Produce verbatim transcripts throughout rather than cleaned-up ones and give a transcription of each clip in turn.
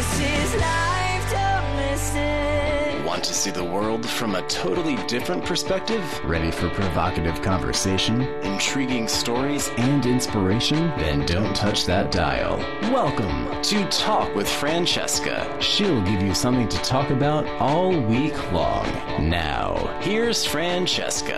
This is life, don't listen. Want to see the world from a totally different perspective? Ready for provocative conversation, intriguing stories, and inspiration? Then don't touch that dial. Welcome to Talk with Francesca. She'll give you something to talk about all week long. Now, here's Francesca.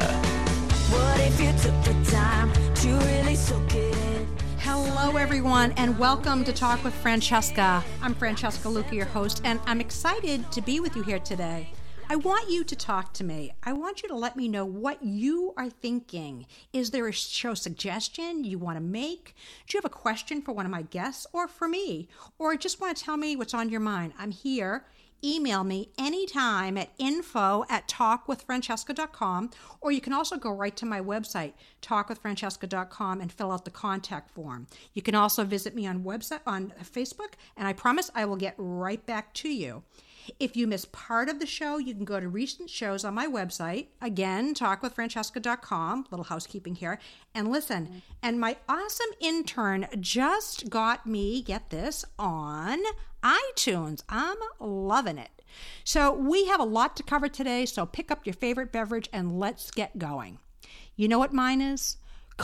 What if you took the time to really soak it in? Hello, everyone, and welcome to Talk with Francesca. I'm Francesca Luca, your host, and I'm excited to be with you here today. I want you to talk to me. I want you to let me know what you are thinking. Is there a show suggestion you want to make? Do you have a question for one of my guests or for me? Or just want to tell me what's on your mind? I'm here. Email me anytime at info at talk with francesca dot com, or you can also go right to my website, talk with francesca dot com, and fill out the contact form. You can also visit me on website on Facebook, and I promise I will get right back to you. If you miss part of the show, you can go to recent shows on my website, again, talk with francesca dot com, little housekeeping here, and listen. And my awesome intern just got me, get this, on iTunes. I'm loving it. So we have a lot to cover today, so pick up your favorite beverage and let's get going. You know what mine is?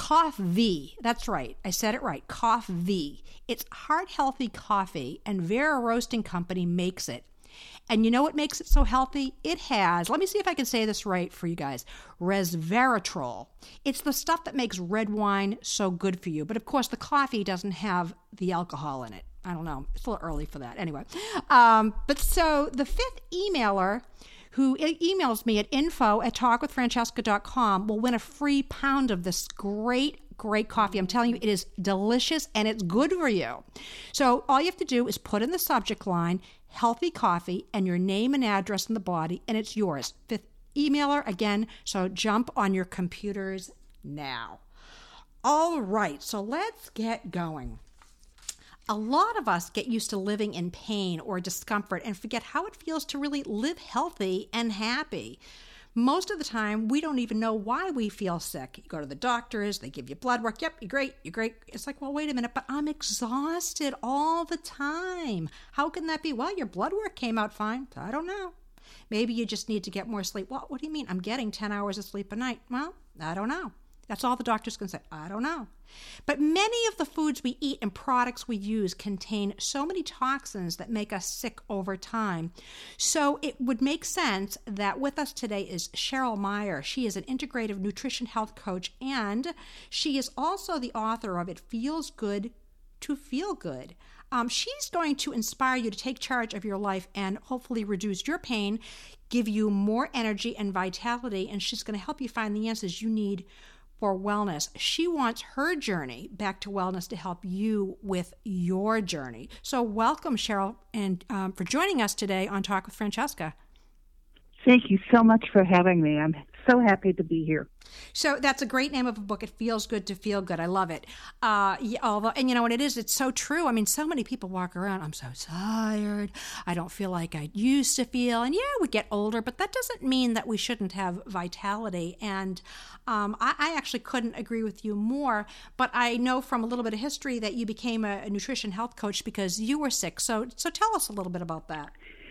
Coffee. That's right. I said it right. Coffee. It's heart-healthy coffee, and Vera Roasting Company makes it. And you know what makes it so healthy? It has, let me see if I can say this right for you guys, resveratrol. It's the stuff that makes red wine so good for you. But of course, the coffee doesn't have the alcohol in it. I don't know. It's a little early for that. Anyway. Um, but so the fifth emailer who emails me at info at talk with francesca dot com will win a free pound of this great Great coffee. I'm telling you, it is delicious and it's good for you. So all you have to do is put in the subject line, healthy coffee, and your name and address in the body, and it's yours. Fifth emailer, again, so jump on your computers now. All right, so let's get going. A lot of us get used to living in pain or discomfort and forget how it feels to really live healthy and happy. Most of the time, we don't even know why we feel sick. You go to the doctors, they give you blood work. Yep, you're great, you're great. It's like, well, wait a minute, but I'm exhausted all the time. How can that be? Well, your blood work came out fine. I don't know. Maybe you just need to get more sleep. Well, what do you mean? I'm getting ten hours of sleep a night. Well, I don't know. That's all the doctors can say. I don't know. But many of the foods we eat and products we use contain so many toxins that make us sick over time. So it would make sense that with us today is Cheryl Meyer. She is an integrative nutrition health coach, and she is also the author of It Feels Good to Feel Good. Um, she's going to inspire you to take charge of your life and hopefully reduce your pain, give you more energy and vitality, and she's going to help you find the answers you need for wellness. She wants her journey back to wellness to help you with your journey. So welcome, Cheryl, and um, for joining us today on Talk with Francesca. Thank you so much for having me. I'm so happy to be here. So that's a great name of a book. It feels good to feel good. I love it. Uh, yeah, although, and you know what it is? It's so true. I mean, so many people walk around, I'm so tired. I don't feel like I used to feel. And yeah, we get older, but that doesn't mean that we shouldn't have vitality. And um, I, I actually couldn't agree with you more. But I know from a little bit of history that you became a, a nutrition health coach because you were sick. So, so tell us a little bit about that.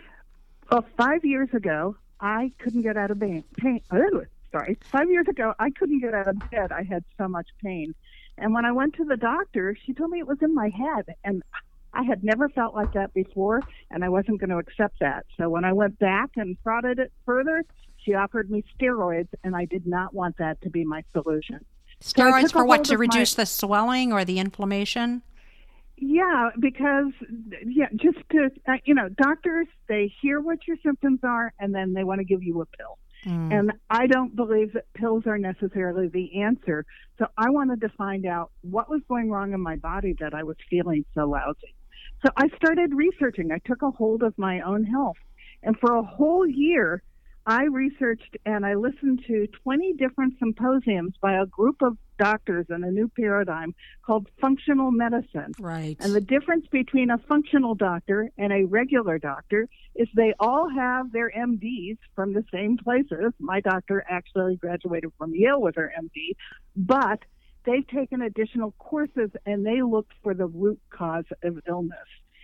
Well, five years ago, I couldn't get out of bed. Pain. Oh, sorry. Five years ago, I couldn't get out of bed. I had so much pain. And when I went to the doctor, she told me it was in my head. And I had never felt like that before, and I wasn't going to accept that. So when I went back and prodded it further, she offered me steroids, and I did not want that to be my solution. Steroids so for what? To reduce my, the swelling or the inflammation? Yeah, because, yeah, just to, uh, you know, doctors, they hear what your symptoms are, and then they want to give you a pill. Mm. And I don't believe that pills are necessarily the answer. So I wanted to find out what was going wrong in my body that I was feeling so lousy. So I started researching. I took a hold of my own health. And for a whole year, I researched and I listened to twenty different symposiums by a group of doctors in a new paradigm called functional medicine. Right. And the difference between a functional doctor and a regular doctor is they all have their M Ds from the same places. My doctor actually graduated from Yale with her M D, but they've taken additional courses and they looked for the root cause of illness.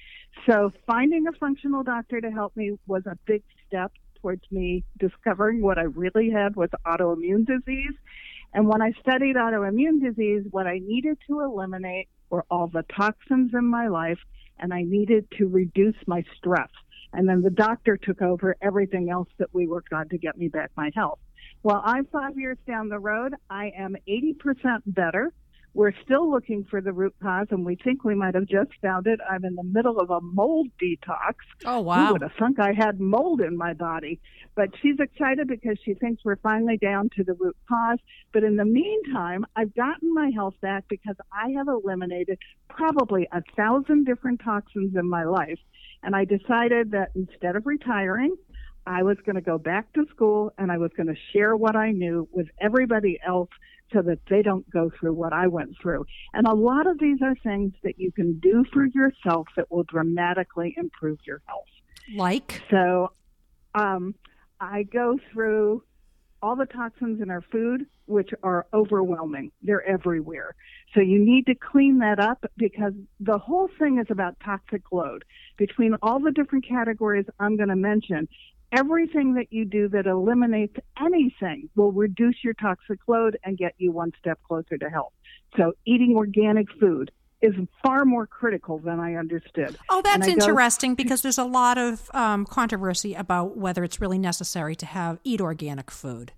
So finding a functional doctor to help me was a big step towards me discovering what I really had was autoimmune disease. And when I studied autoimmune disease, what I needed to eliminate were all the toxins in my life, and I needed to reduce my stress. And then the doctor took over everything else that we worked on to get me back my health. Well, I'm five years down the road. I am eighty percent better. We're still looking for the root cause, and we think we might have just found it. I'm in the middle of a mold detox. Oh, wow. Who would have thunk I had mold in my body? But she's excited because she thinks we're finally down to the root cause. But in the meantime, I've gotten my health back because I have eliminated probably a thousand different toxins in my life. And I decided that instead of retiring, I was going to go back to school and I was going to share what I knew with everybody else so that they don't go through what I went through. And a lot of these are things that you can do for yourself that will dramatically improve your health. Like? So um, I go through all the toxins in our food, which are overwhelming. They're everywhere. So you need to clean that up because the whole thing is about toxic load. Between all the different categories I'm going to mention, everything that you do that eliminates anything will reduce your toxic load and get you one step closer to health. So eating organic food is far more critical than I understood. Oh, that's go, interesting because there's a lot of um, controversy about whether it's really necessary to have eat organic food.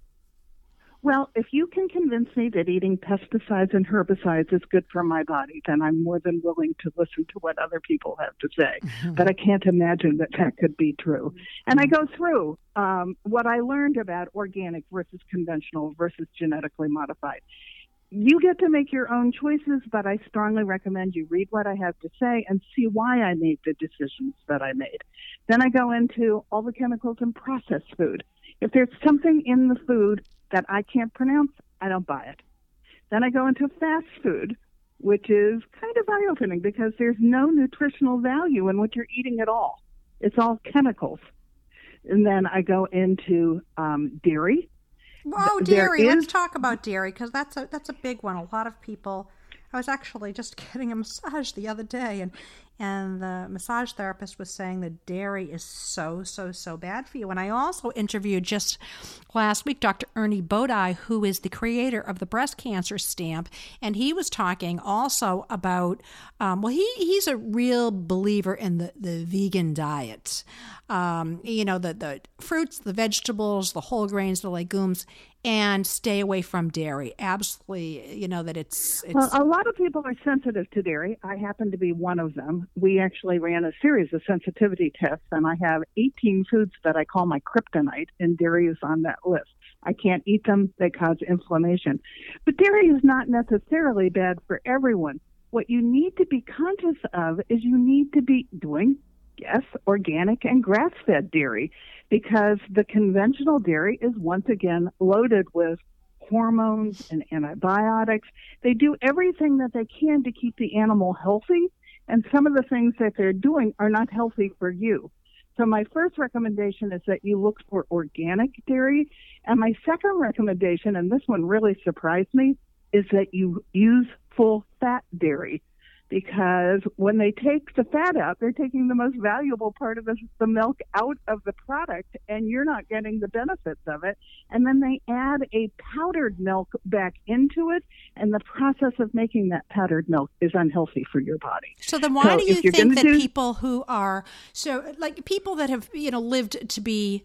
Well, if you can convince me that eating pesticides and herbicides is good for my body, then I'm more than willing to listen to what other people have to say. Mm-hmm. But I can't imagine that that could be true. And I go through um, what I learned about organic versus conventional versus genetically modified. You get to make your own choices, but I strongly recommend you read what I have to say and see why I made the decisions that I made. Then I go into all the chemicals in processed food. If there's something in the food that I can't pronounce, I don't buy it. Then I go into fast food, which is kind of eye-opening because there's no nutritional value in what you're eating at all. It's all chemicals. And then I go into um, dairy. Oh, dairy. Is... Let's talk about dairy because that's a, that's a big one. A lot of people... I was actually just getting a massage the other day, and and the massage therapist was saying that dairy is so, so, so bad for you. And I also interviewed just last week Doctor Ernie Bodai, who is the creator of the breast cancer stamp, and he was talking also about, um, well, he he's a real believer in the, the vegan diet. Um, you know, the, the fruits, the vegetables, the whole grains, the legumes, and stay away from dairy. Absolutely, you know, that it's... it's... Well, a lot of people are sensitive to dairy. I happen to be one of them. We actually ran a series of sensitivity tests, and I have eighteen foods that I call my kryptonite, and dairy is on that list. I can't eat them. They cause inflammation. But dairy is not necessarily bad for everyone. What you need to be conscious of is you need to be doing, yes, organic and grass-fed dairy, because the conventional dairy is once again loaded with hormones and antibiotics. They do everything that they can to keep the animal healthy, and some of the things that they're doing are not healthy for you. So my first recommendation is that you look for organic dairy, and my second recommendation, and this one really surprised me, is that you use full-fat dairy. Because when they take the fat out, they're taking the most valuable part of the, the milk out of the product, and you're not getting the benefits of it. And then they add a powdered milk back into it, and the process of making that powdered milk is unhealthy for your body. So then why so do you think that do... people who are, so like people that have, you know, lived to be,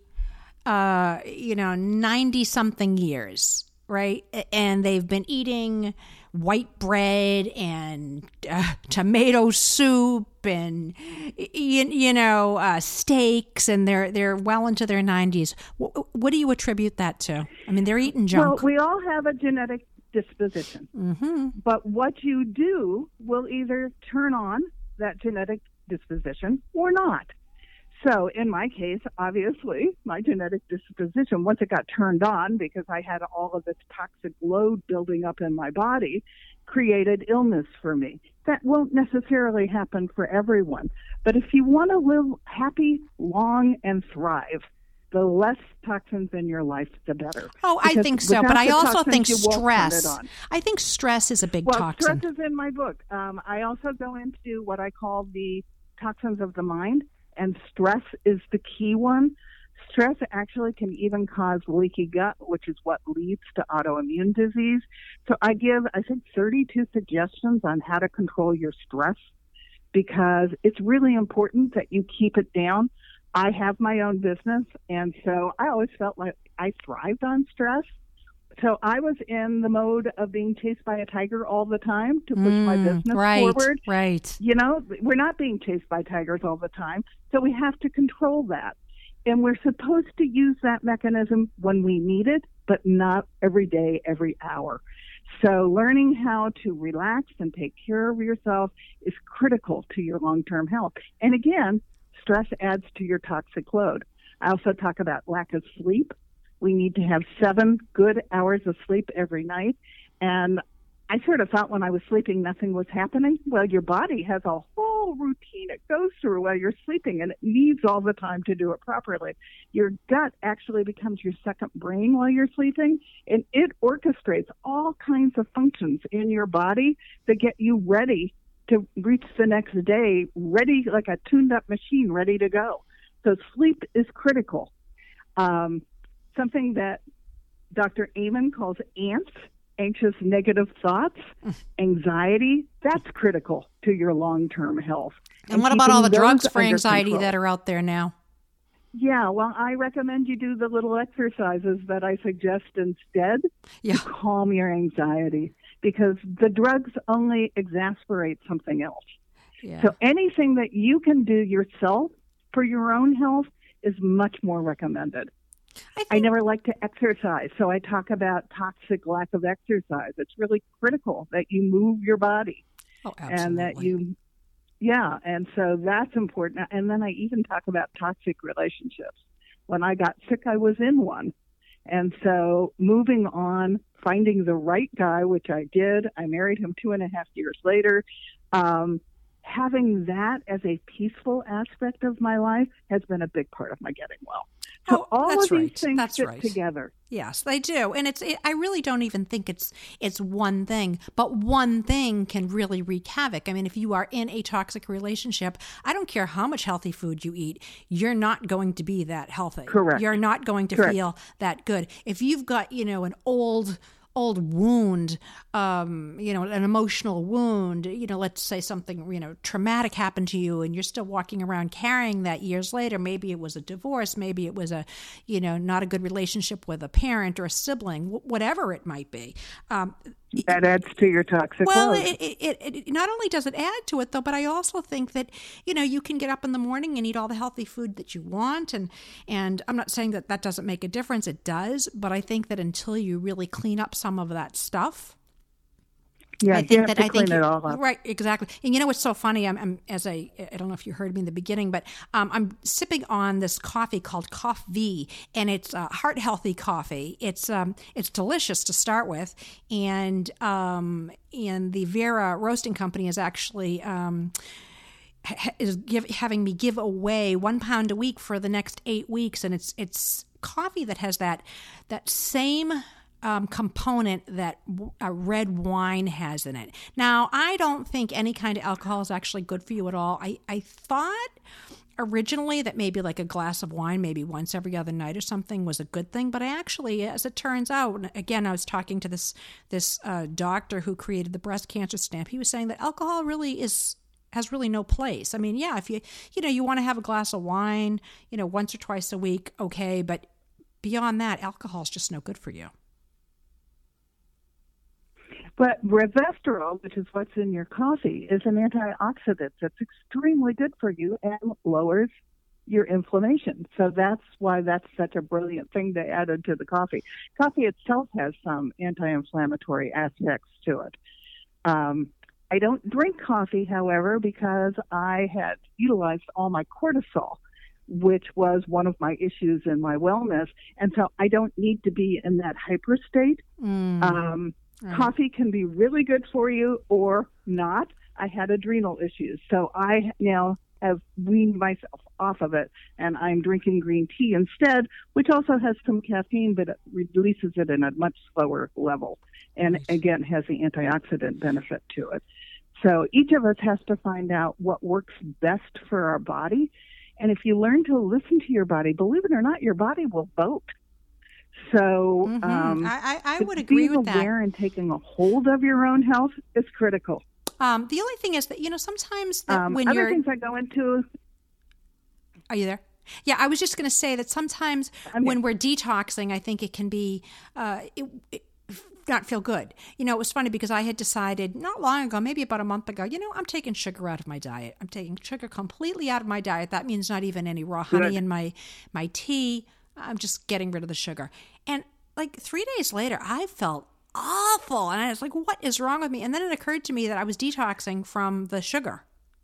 uh, you know, ninety-something years, right, and they've been eating white bread and uh, tomato soup and you, you know uh, steaks, and they're they're well into their nineties. What, what do you attribute that to? I mean, they're eating junk. Well, we all have a genetic disposition, mm-hmm. but what you do will either turn on that genetic disposition or not. So in my case, obviously, my genetic disposition, once it got turned on because I had all of this toxic load building up in my body, created illness for me. That won't necessarily happen for everyone. But if you want to live happy, long, and thrive, the less toxins in your life, the better. Oh, because I think so. But I also think stress. On. I think stress is a big well, toxin. Stress is in my book. Um, I also go into what I call the toxins of the mind, and stress is the key one. Stress actually can even cause leaky gut, which is what leads to autoimmune disease. So I give, I think, thirty-two suggestions on how to control your stress, because it's really important that you keep it down. I have my own business, and so I always felt like I thrived on stress. So I was in the mode of being chased by a tiger all the time to push mm, my business right, forward. Right. You know, we're not being chased by tigers all the time, so we have to control that. And we're supposed to use that mechanism when we need it, but not every day, every hour. So learning how to relax and take care of yourself is critical to your long-term health. And again, stress adds to your toxic load. I also talk about lack of sleep. We need to have seven good hours of sleep every night. And I sort of thought when I was sleeping nothing was happening. Well, your body has a whole routine it goes through while you're sleeping, and it needs all the time to do it properly. Your gut actually becomes your second brain while you're sleeping, and it orchestrates all kinds of functions in your body that get you ready to reach the next day, ready like a tuned-up machine, ready to go. So sleep is critical. Um, something that Doctor Amen calls ants, anxious, negative thoughts, anxiety, that's critical to your long-term health. And, and what about all the drugs for anxiety control. that are out there now? Yeah, well, I recommend you do the little exercises that I suggest instead yeah. to calm your anxiety, because the drugs only exacerbate something else. Yeah. So anything that you can do yourself for your own health is much more recommended. I, think, I never like to exercise, so I talk about toxic lack of exercise. It's really critical that you move your body. Oh, absolutely. And that you, yeah, and so that's important. And then I even talk about toxic relationships. When I got sick, I was in one. And so moving on, finding the right guy, which I did. I married him two and a half years later. Um, having that as a peaceful aspect of my life has been a big part of my getting well. So oh, all that's of these right. things that's fit right. together. Yes, they do. And it's it, I really don't even think it's it's one thing, but one thing can really wreak havoc. I mean, if you are in a toxic relationship, I don't care how much healthy food you eat, you're not going to be that healthy. Correct. You're not going to Correct. feel that good. If you've got, you know, an old old wound, um, you know, an emotional wound, you know, let's say something, you know, traumatic happened to you and you're still walking around carrying that years later. Maybe it was a divorce. Maybe it was a, you know, not a good relationship with a parent or a sibling, whatever it might be. Um, that adds to your toxic well, load. It, it, it, it not only does it add to it, though, but I also think that, you know, you can get up in the morning and eat all the healthy food that you want. And, and I'm not saying that that doesn't make a difference. It does. But I think that until you really clean up some of that stuff, yeah, I think you have that to I clean think it all up. Right, exactly. And you know what's so funny? I'm, I'm as I I don't know if you heard me in the beginning, but um, I'm sipping on this coffee called Coffee, and it's uh, heart healthy coffee. It's um it's delicious to start with, and um and the Vera Roasting Company is actually um. is give, having me give away one pound a week for the next eight weeks, and it's it's coffee that has that that same um, component that a red wine has in it. Now, I don't think any kind of alcohol is actually good for you at all. I, I thought originally that maybe like a glass of wine, maybe once every other night or something, was a good thing. But I actually, as it turns out, again, I was talking to this this uh, doctor who created the breast cancer stamp. He was saying that alcohol really is has really no place. I mean, yeah, if you, you know, you want to have a glass of wine, you know, once or twice a week, okay. But beyond that, alcohol is just no good for you. But resveratrol, which is what's in your coffee, is an antioxidant that's extremely good for you and lowers your inflammation. So that's why that's such a brilliant thing to add into the coffee. Coffee itself has some anti-inflammatory aspects to it. Um, I don't drink coffee, however, because I had utilized all my cortisol, which was one of my issues in my wellness. And so I don't need to be in that hyper state. Mm. Um, right. Coffee can be really good for you or not. I had adrenal issues, so I now have weaned myself off of it, and I'm drinking green tea instead, which also has some caffeine, but it releases it in a much slower level, and nice. Again has the antioxidant benefit to it. So each of us has to find out what works best for our body. And if you learn to listen to your body, believe it or not, your body will vote. So Mm-hmm. um, I, I, I would agree being with that. aware and taking a hold of your own health is critical. Um, the only thing is that, you know, sometimes that Um, when other you're... things I go into... Are you there? Yeah, I was just going to say that sometimes I'm when here. we're detoxing, I think it can be... Uh, it, it, not feel good. You know, it was funny because I had decided not long ago, maybe about a month ago, you know, I'm taking sugar out of my diet. I'm taking sugar completely out of my diet. That means not even any raw honey Good. in my, my tea. I'm just getting rid of the sugar. And like three days later, I felt awful. And I was like, what is wrong with me? And then it occurred to me that I was detoxing from the sugar.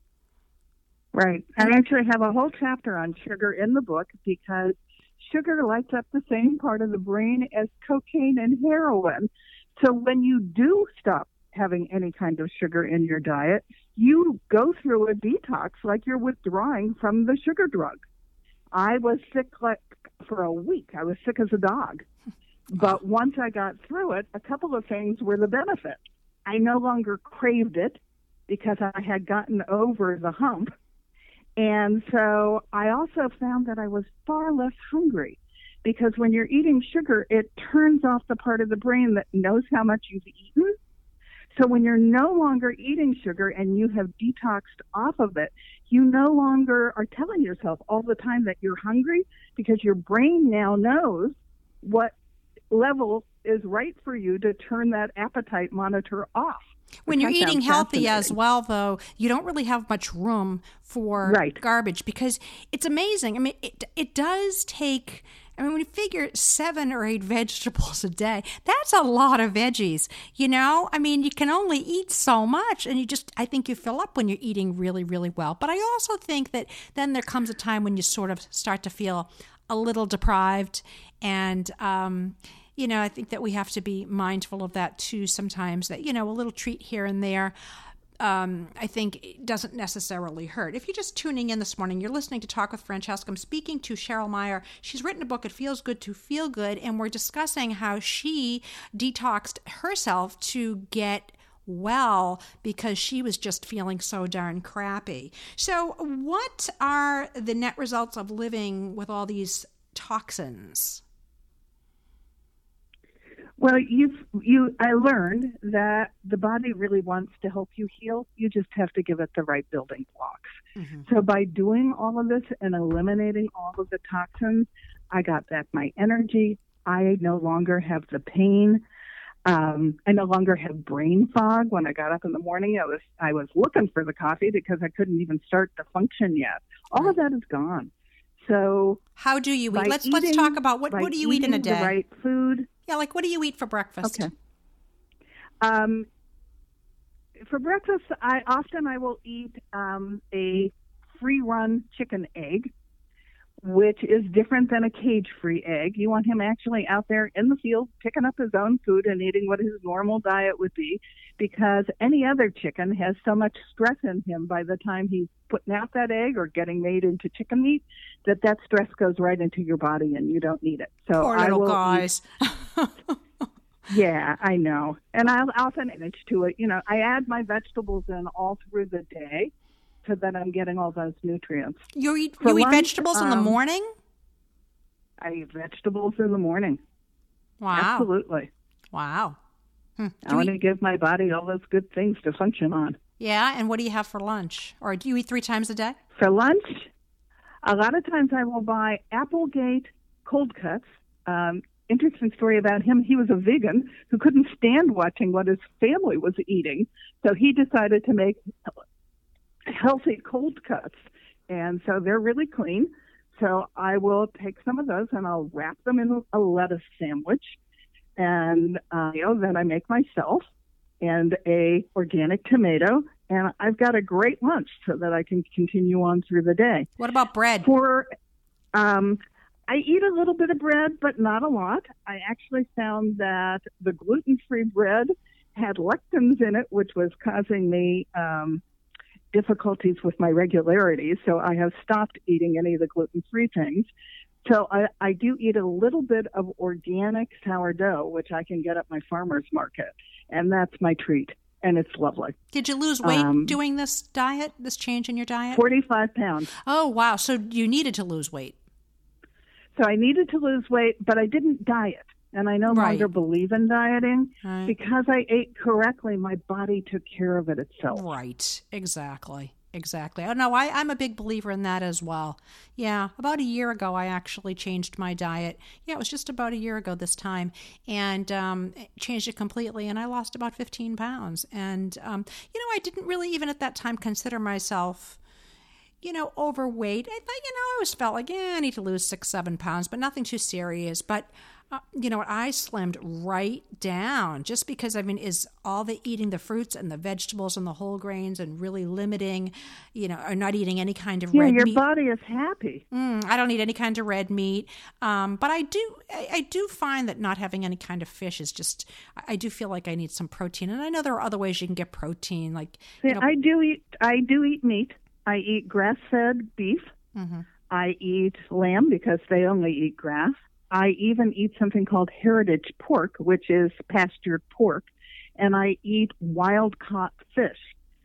Right. I actually have a whole chapter on sugar in the book because sugar lights up the same part of the brain as cocaine and heroin. So when you do stop having any kind of sugar in your diet, you go through a detox like you're withdrawing from the sugar drug. I was sick like for a week. I was sick as a dog. But once I got through it, a couple of things were the benefit. I no longer craved it because I had gotten over the hump. And so I also found that I was far less hungry because when you're eating sugar, it turns off the part of the brain that knows how much you've eaten. So when you're no longer eating sugar and you have detoxed off of it, you no longer are telling yourself all the time that you're hungry because your brain now knows what level is right for you to turn that appetite monitor off. When you're I eating found healthy as fascinating. well, though, you don't really have much room for Right. garbage because it's amazing. I mean, it it does take, I mean, when you figure seven or eight vegetables a day, that's a lot of veggies, you know? I mean, you can only eat so much, and you just, I think you fill up when you're eating really, really well. But I also think that then there comes a time when you sort of start to feel a little deprived and, um, you know, I think that we have to be mindful of that too sometimes, that, you know, a little treat here and there, um, I think it doesn't necessarily hurt. If you're just tuning in this morning, you're listening to Talk with Francesca. I'm speaking to Cheryl Meyer. She's written a book, It Feels Good to Feel Good, and we're discussing how she detoxed herself to get well because she was just feeling so darn crappy. So what are the net results of living with all these toxins? Well, you you I learned that the body really wants to help you heal. You just have to give it the right building blocks. Mm-hmm. So by doing all of this and eliminating all of the toxins, I got back my energy. I no longer have the pain. Um, I no longer have brain fog. When I got up in the morning, I was I was looking for the coffee because I couldn't even start to function yet. All right. of that is gone. So how do you eat? Let's eating, let's talk about what what do you eat in a day? The right food. Yeah, like what do you eat for breakfast? Okay. Um, for breakfast, I often I will eat um, a free-run chicken egg, which is different than a cage-free egg. You want him actually out there in the field picking up his own food and eating what his normal diet would be, because any other chicken has so much stress in him by the time he's putting out that egg or getting made into chicken meat that that stress goes right into your body and you don't need it. So Poor I little will guys. Eat, yeah, I know. And I'll often manage to it. You know, I add my vegetables in all through the day so that I'm getting all those nutrients. You eat For you eat lunch, vegetables in the um, morning? I eat vegetables in the morning. Wow. Absolutely. Wow. Hmm. I Do want you to eat- give my body all those good things to function on. Yeah, and what do you have for lunch? Or do you eat three times a day? For lunch, a lot of times I will buy Applegate cold cuts. Um, interesting story about him. He was a vegan who couldn't stand watching what his family was eating. So he decided to make healthy cold cuts. And so they're really clean. So I will take some of those and I'll wrap them in a lettuce sandwich. And uh, you know, then I make myself and a organic tomato. And I've got a great lunch so that I can continue on through the day. What about bread? For, um, I eat a little bit of bread, but not a lot. I actually found that the gluten-free bread had lectins in it, which was causing me um, difficulties with my regularity. So I have stopped eating any of the gluten-free things. So I, I do eat a little bit of organic sourdough, which I can get at my farmer's market, and that's my treat. and it's lovely. Did you lose weight Um, doing this diet, this change in your diet? forty-five pounds. Oh, wow. So you needed to lose weight. So I needed to lose weight, but I didn't diet. And I no Right. longer believe in dieting. Right. Because I ate correctly, my body took care of it itself. Right. Exactly. Exactly. Oh, no, I, I'm a big believer in that as well. Yeah. About a year ago, I actually changed my diet. Yeah, it was just about a year ago this time, and um, changed it completely, and I lost about fifteen pounds. And, um, you know, I didn't really even at that time consider myself, you know, overweight. I thought, you know, I always felt like, yeah, I need to lose six, seven pounds, but nothing too serious. But, uh, you know, I slimmed right down just because, I mean, is all the eating the fruits and the vegetables and the whole grains and really limiting, you know, or not eating any kind of Yeah, red your meat. body is happy. Mm, I don't eat any kind of red meat. Um, but I do, I, I do find that not having any kind of fish is just, I, I do feel like I need some protein. And I know there are other ways you can get protein, like, See, you know, I do eat. I do eat meat. I eat grass-fed beef. mhm. I eat lamb because they only eat grass. I even eat something called heritage pork, which is pastured pork, and I eat wild-caught fish.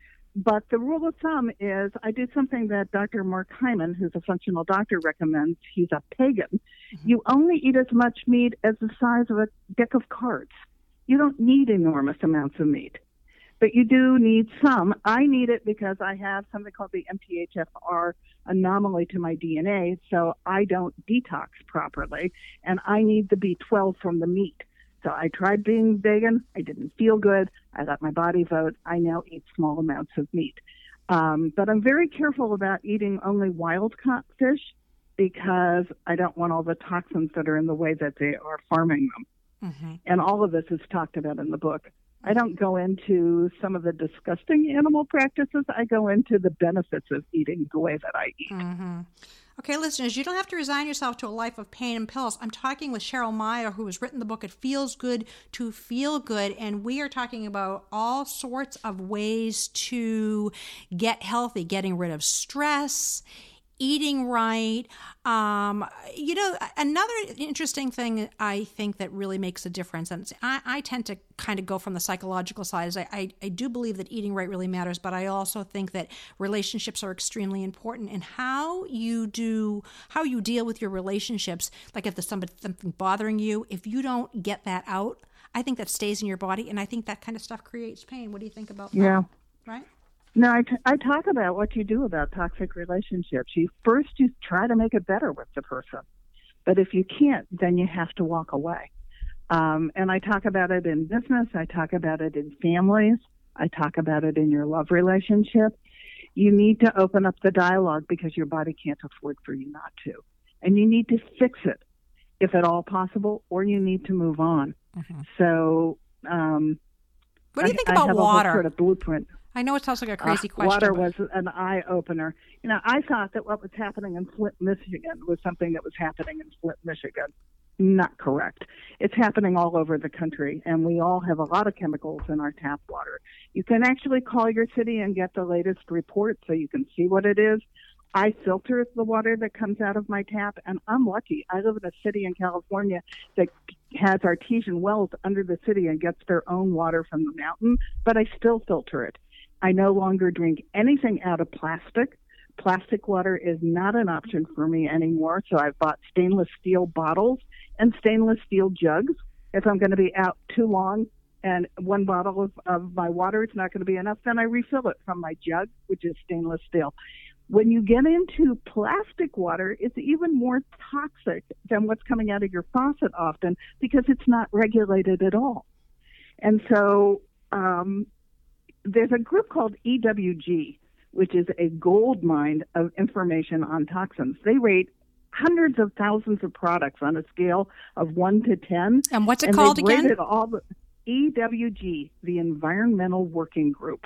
But the rule of thumb is I do something that Doctor Mark Hyman, who's a functional doctor, recommends. He's a pagan. Mm-hmm. You only eat as much meat as the size of a deck of cards. You don't need enormous amounts of meat. But you do need some. I need it because I have something called the M T H F R anomaly to my D N A, so I don't detox properly, and I need the B twelve from the meat. So I tried being vegan. I didn't feel good. I let my body vote. I now eat small amounts of meat. Um, but I'm very careful about eating only wild-caught fish because I don't want all the toxins that are in the way that they are farming them. Mm-hmm. And all of this is talked about in the book. I don't go into some of the disgusting animal practices. I go into the benefits of eating the way that I eat. Mm-hmm. Okay, listeners, you don't have to resign yourself to a life of pain and pills. I'm talking with Cheryl Meyer, who has written the book, It Feels Good to Feel Good, and we are talking about all sorts of ways to get healthy, getting rid of stress, eating right. Um, you know, another interesting thing I think that really makes a difference, and I, I tend to kind of go from the psychological side, is I, I, I do believe that eating right really matters, but I also think that relationships are extremely important, and how you do, how you deal with your relationships, like if there's somebody, something bothering you, if you don't get that out, I think that stays in your body, and I think that kind of stuff creates pain. What do you think about that? Yeah. Right? No, I, t- I talk about what you do about toxic relationships. You first you try to make it better with the person, but if you can't, then you have to walk away. Um, and I talk about it in business. I talk about it in families. I talk about it in your love relationship. You need to open up the dialogue because your body can't afford for you not to, and you need to fix it if at all possible, or you need to move on. Mm-hmm. So, um, what do you think I, about I have water? A whole sort of blueprint. I know it sounds like a crazy uh, question. Water but... was an eye-opener. You know, I thought that what was happening in Flint, Michigan was something that was happening in Flint, Michigan. Not correct. It's happening all over the country, and we all have a lot of chemicals in our tap water. You can actually call your city and get the latest report so you can see what it is. I filter the water that comes out of my tap, and I'm lucky. I live in a city in California that has artesian wells under the city and gets their own water from the mountain, but I still filter it. I no longer drink anything out of plastic. Plastic water is not an option for me anymore, so I've bought stainless steel bottles and stainless steel jugs. If I'm going to be out too long and one bottle of, of my water is not going to be enough, then I refill it from my jug, which is stainless steel. When you get into plastic water, it's even more toxic than what's coming out of your faucet often because it's not regulated at all. And so um, there's a group called E W G, which is a gold mine of information on toxins. They rate hundreds of thousands of products on a scale of one to ten. And what's it and called they've again? Rated all the E W G, the Environmental Working Group.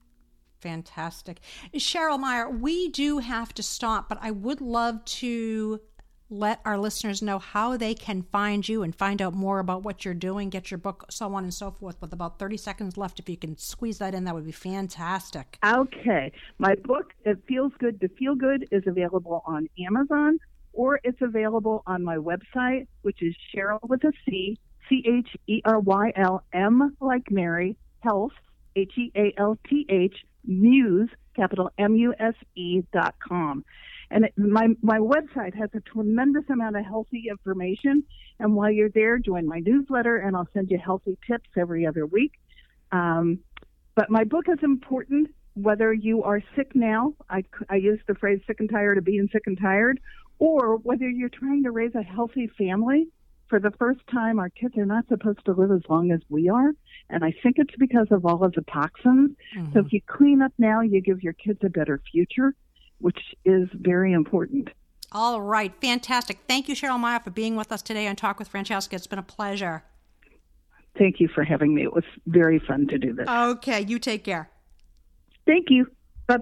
Fantastic. Cheryl Meyer, we do have to stop, but I would love to let our listeners know how they can find you and find out more about what you're doing, get your book, so on and so forth. With about thirty seconds left, if you can squeeze that in, that would be fantastic. Okay. My book, It Feels Good to Feel Good, is available on Amazon, or it's available on my website, which is Cheryl with a C, C H E R Y L M like Mary, health H E A L T H, Muse, capital M U S E dot com. And it, my, my website has a tremendous amount of healthy information. And while you're there, join my newsletter, and I'll send you healthy tips every other week. Um, but my book is important, whether you are sick now, I, I use the phrase sick and tired of being sick and tired, or whether you're trying to raise a healthy family. For the first time, our kids are not supposed to live as long as we are, and I think it's because of all of the toxins. Mm-hmm. So if you clean up now, you give your kids a better future, which is very important. All right. Fantastic. Thank you, Cheryl Meyer, for being with us today on Talk with Francesca. It's been a pleasure. Thank you for having me. It was very fun to do this. Okay. You take care. Thank you. Bye-bye.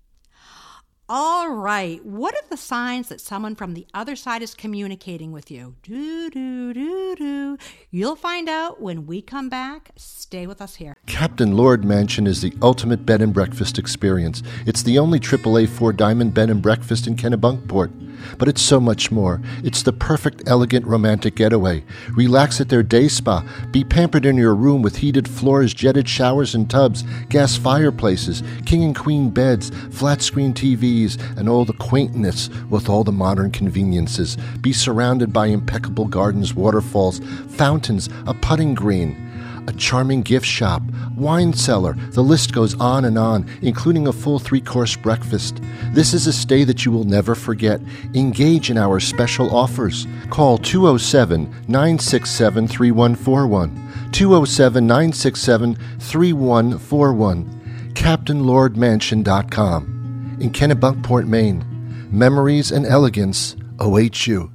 All right. What are the signs that someone from the other side is communicating with you? Do, do, do, do. You'll find out when we come back. Stay with us here. Captain Lord Mansion is the ultimate bed and breakfast experience. It's the only triple A four-diamond bed and breakfast in Kennebunkport. But it's so much more. It's the perfect, elegant, romantic getaway. Relax at their day spa. Be pampered in your room with heated floors, jetted showers and tubs, gas fireplaces, king and queen beds, flat-screen T Vs, and all the quaintness with all the modern conveniences. Be surrounded by impeccable gardens, waterfalls, fountains, a putting green, a charming gift shop, wine cellar. The list goes on and on, including a full three-course breakfast. This is a stay that you will never forget. Engage in our special offers. Call two oh seven, nine six seven, three one four one. two oh seven, nine six seven, three one four one. captain lord mansion dot com. In Kennebunkport, Maine, memories and elegance await you.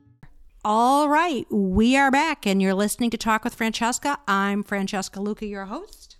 All right, we are back, and you're listening to Talk with Francesca. I'm Francesca Luca, your host.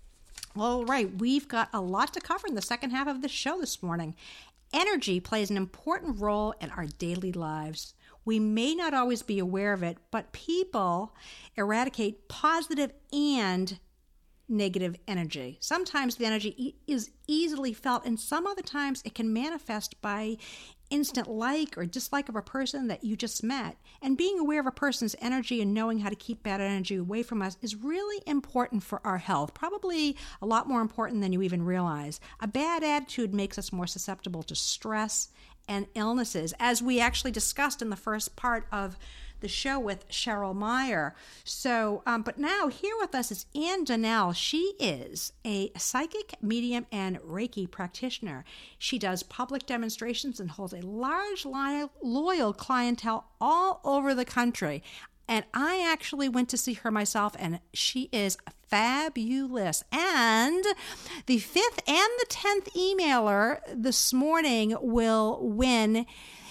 All right, we've got a lot to cover in the second half of the show this morning. Energy plays an important role in our daily lives. We may not always be aware of it, but people eradicate positive and negative energy. Sometimes the energy e- is easily felt, and some other times it can manifest by instant like or dislike of a person that you just met. And being aware of a person's energy and knowing how to keep bad energy away from us is really important for our health, probably a lot more important than you even realize. A bad attitude makes us more susceptible to stress and illnesses, as we actually discussed in the first part of the show with Cheryl Meyer. So, um, but now here with us is Ann Donnell. She is a psychic, medium, and Reiki practitioner. She does public demonstrations and holds a large, li- loyal clientele all over the country. And I actually went to see her myself, and she is fabulous. And the fifth and the tenth emailer this morning will win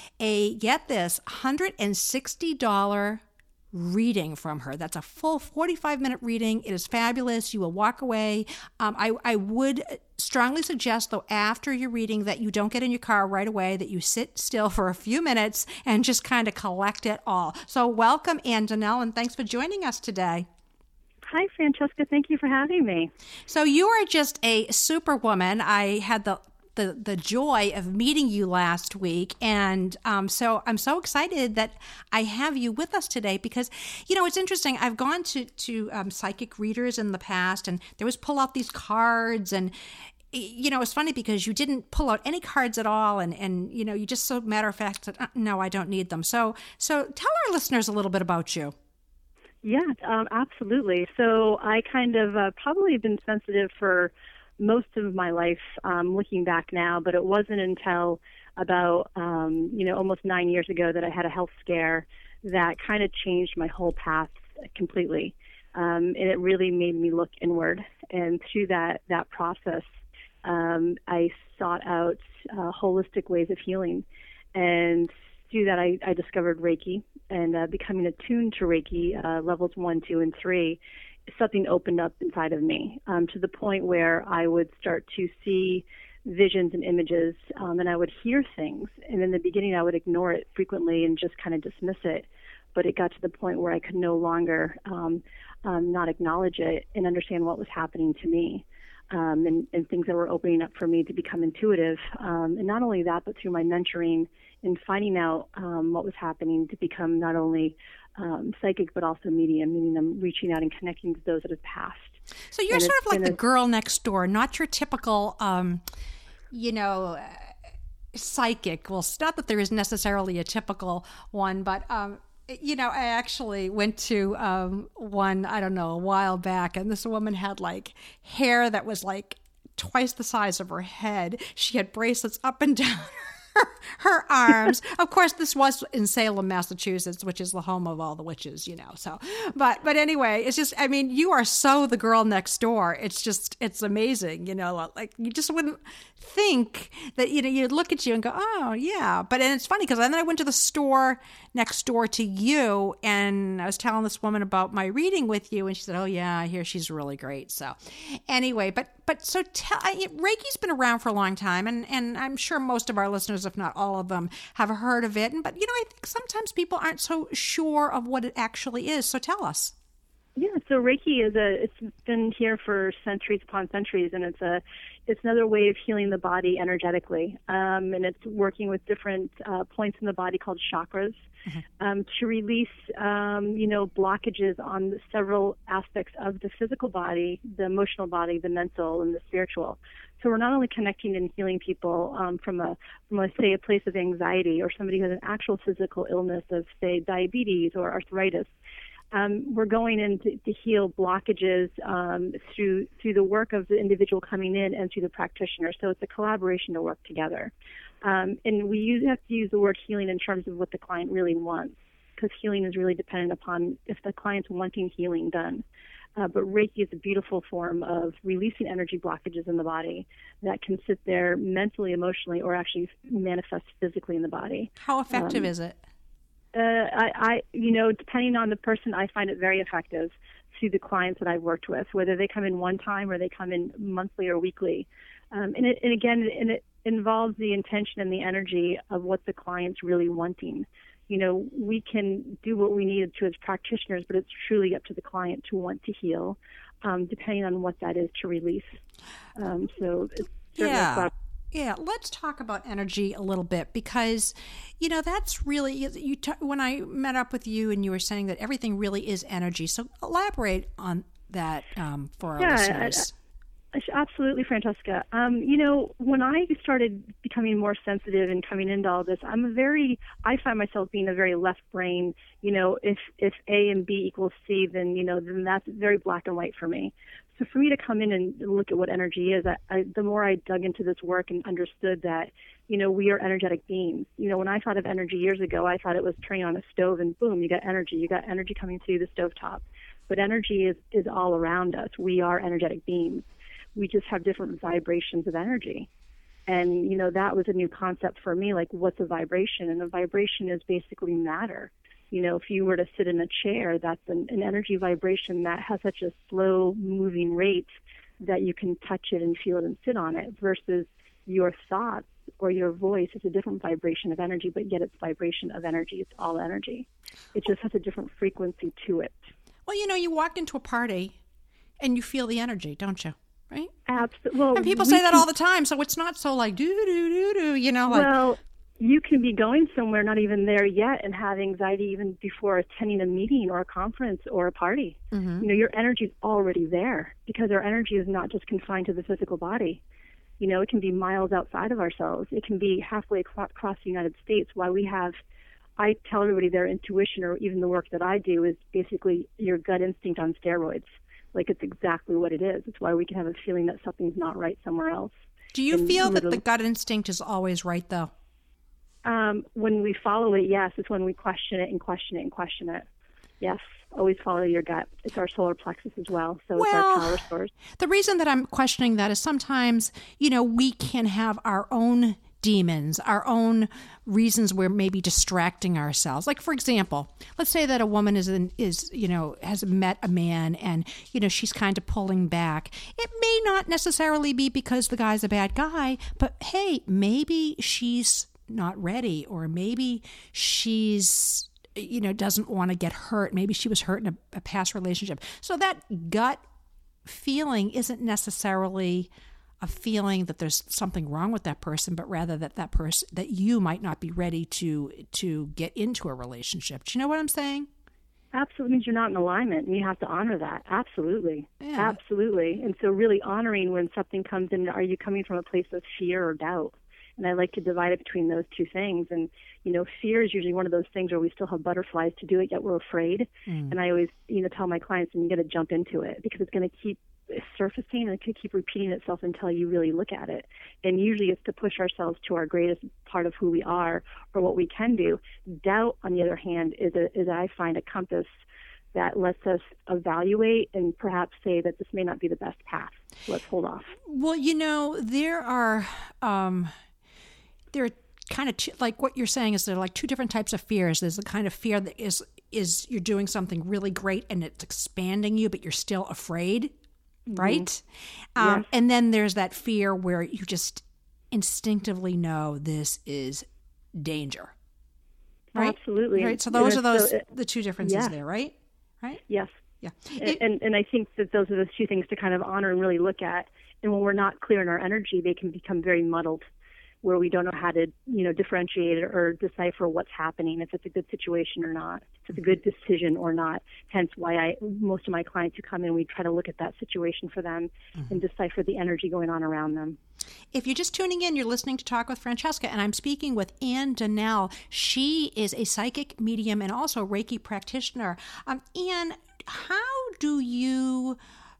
a, get this, one hundred sixty dollars reading from her. That's a full forty-five minute reading. It is fabulous. You will walk away. Um, I, I would strongly suggest, though, after your reading that you don't get in your car right away, that you sit still for a few minutes and just kind of collect it all. So welcome, Ann Donnell, and thanks for joining us today. Hi, Francesca. Thank you for having me. So you are just a superwoman. I had the the the joy of meeting you last week. And um, so I'm so excited that I have you with us today because, you know, it's interesting. I've gone to, to um, psychic readers in the past, and there was pull out these cards, and, you know, it's funny because you didn't pull out any cards at all. And, and you know, you just so matter of fact said, uh, no, I don't need them. So, so tell our listeners a little bit about you. Yeah, um, absolutely. So I kind of uh, probably been sensitive for most of my life, um, looking back now, but it wasn't until about, um, you know, almost nine years ago that I had a health scare that kind of changed my whole path completely. Um, and it really made me look inward. And through that, that process, um, I sought out uh, holistic ways of healing. And through that, I, I discovered Reiki, and uh, becoming attuned to Reiki, uh, levels one, two, and three, something opened up inside of me, um, to the point where I would start to see visions and images, um, and I would hear things. And in the beginning, I would ignore it frequently and just kind of dismiss it. But it got to the point where I could no longer um, um, not acknowledge it and understand what was happening to me, um, and, and things that were opening up for me to become intuitive. Um, and not only that, but through my mentoring and finding out um, what was happening, to become not only um, psychic, but also medium, meaning I'm reaching out and connecting to those that have passed. So you're And sort it's of like been the a- girl next door, not your typical, um, you know, uh, psychic. Well, it's not that there is necessarily a typical one, but, um, you know, I actually went to um, one, I don't know, a while back, and this woman had like hair that was like twice the size of her head. She had bracelets up and down her, her arms. Of course, this was in Salem, Massachusetts, which is the home of all the witches, you know. So, but but anyway, it's just, I mean, you are so the girl next door. It's just, it's amazing, you know. Like you just wouldn't think that, you know, you'd look at you and go, oh yeah. But and it's funny because then I went to the store next door to you, and I was telling this woman about my reading with you, and she said, oh yeah, I hear she's really great. So anyway, but but so tell, I, Reiki's been around for a long time, and and I'm sure most of our listeners, if not all of them, have heard of it. And but you know, I think sometimes people aren't so sure of what it actually is. So tell us. Yeah, so Reiki is a, it's been here for centuries upon centuries, and it's a, it's another way of healing the body energetically. Um, and it's working with different uh, points in the body called chakras mm-hmm. um, to release, um, you know, blockages on several aspects of the physical body, the emotional body, the mental, and the spiritual. So we're not only connecting and healing people um, from a, from a, say, a place of anxiety, or somebody who has an actual physical illness of, say, diabetes or arthritis. Um, we're going in to, to heal blockages um, through through the work of the individual coming in and through the practitioner. So it's a collaboration to work together. Um, and we use, have to use the word healing in terms of what the client really wants, because healing is really dependent upon if the client's wanting healing done. Uh, but Reiki is a beautiful form of releasing energy blockages in the body that can sit there mentally, emotionally, or actually manifest physically in the body. How effective Um, is it? Uh, I, I, you know, depending on the person, I find it very effective through the clients that I've worked with, whether they come in one time or they come in monthly or weekly. Um, and, it, and again, and it involves the intention and the energy of what the client's really wanting. You know, we can do what we need to as practitioners, but it's truly up to the client to want to heal, um, depending on what that is to release. Um, so it's certainly Yeah. a collaboration. Yeah, let's talk about energy a little bit, because, you know, that's really, you. T- when I met up with you and you were saying that everything really is energy. So elaborate on that um, for our Yeah, listeners. I, I, absolutely, Francesca. Um, you know, when I started becoming more sensitive and coming into all this, I'm a very, I find myself being a very left brain. You know, if if A and B equals C, then, you know, then that's very black and white for me. So for me to come in and look at what energy is, I, I, the more I dug into this work and understood that, you know, we are energetic beings. You know, when I thought of energy years ago, I thought it was turning on a stove and boom, you got energy. You got energy coming through the stovetop. But energy is, is all around us. We are energetic beings. We just have different vibrations of energy. And, you know, that was a new concept for me, like what's a vibration? And a vibration is basically matter. You know, if you were to sit in a chair, that's an, an energy vibration that has such a slow moving rate that you can touch it and feel it and sit on it, versus your thoughts or your voice. It's a different vibration of energy, but yet it's vibration of energy. It's all energy. It just has a different frequency to it. Well, you know, you walk into a party and you feel the energy, don't you? Right? Absolutely. Well, And people we say that can- all the time, so it's not so like, do, do, do, do, you know, like, Well, you can be going somewhere, not even there yet, and have anxiety even before attending a meeting or a conference or a party. Mm-hmm. You know, your energy is already there, because our energy is not just confined to the physical body. You know, it can be miles outside of ourselves. It can be halfway across the United States. Why we have, I tell everybody their intuition, or even the work that I do, is basically your gut instinct on steroids. Like, it's exactly what it is. It's why we can have a feeling that something's not right somewhere else. do you and feel that the literally- gut instinct is always right, though? Um, when we follow it, yes. It's when we question it and question it and question it. Yes, always follow your gut. It's our solar plexus as well, so it's Well, our power source. The reason that I'm questioning that is sometimes, you know, we can have our own demons, our own reasons we're maybe distracting ourselves. Like, for example, let's say that a woman is, in, is you know, has met a man and, you know, she's kind of pulling back. It may not necessarily be because the guy's a bad guy, but hey, maybe she's not ready, or maybe she's, you know, doesn't want to get hurt. Maybe she was hurt in a, a past relationship. So that gut feeling isn't necessarily a feeling that there's something wrong with that person, but rather that that person, that you might not be ready to to get into a relationship. Do you know what I'm saying? absolutely means you're not in alignment, and you have to honor that. Absolutely. Yeah. Absolutely. And so really honoring when something comes in, are you coming from a place of fear or doubt? And I like to divide it between those two things. And, you know, fear is usually one of those things where we still have butterflies to do it, yet we're afraid. Mm. And I always, you know, tell my clients, and you got to jump into it because it's going to keep surfacing and it could keep repeating itself until you really look at it. And usually it's to push ourselves to our greatest part of who we are or what we can do. Doubt, on the other hand, is, a, is I find a compass that lets us evaluate and perhaps say that this may not be the best path. Let's hold off. Well, you know, there are, um, there are kind of two, like what you're saying is there are like two different types of fears. There's the kind of fear that is, is you're doing something really great and it's expanding you, but you're still afraid. Right? Mm-hmm. Um, yes. And then there's that fear where you just instinctively know this is danger. Right? Absolutely. Right. So those and are those so it, the two differences yeah. there, right? Right? Yes. Yeah. And, It, and and I think that those are the two things to kind of honor and really look at. And when we're not clear in our energy, they can become very muddled, where we don't know how to, you know, differentiate or decipher what's happening, if it's a good situation or not, if it's a good decision or not. Hence why I, most of my clients who come in, we try to look at that situation for them mm-hmm. and decipher the energy going on around them. If you're just tuning in, you're listening to Talk with Francesca, and I'm speaking with Ann Donnell. She is a psychic medium and also Reiki practitioner. Um, Ann, how do you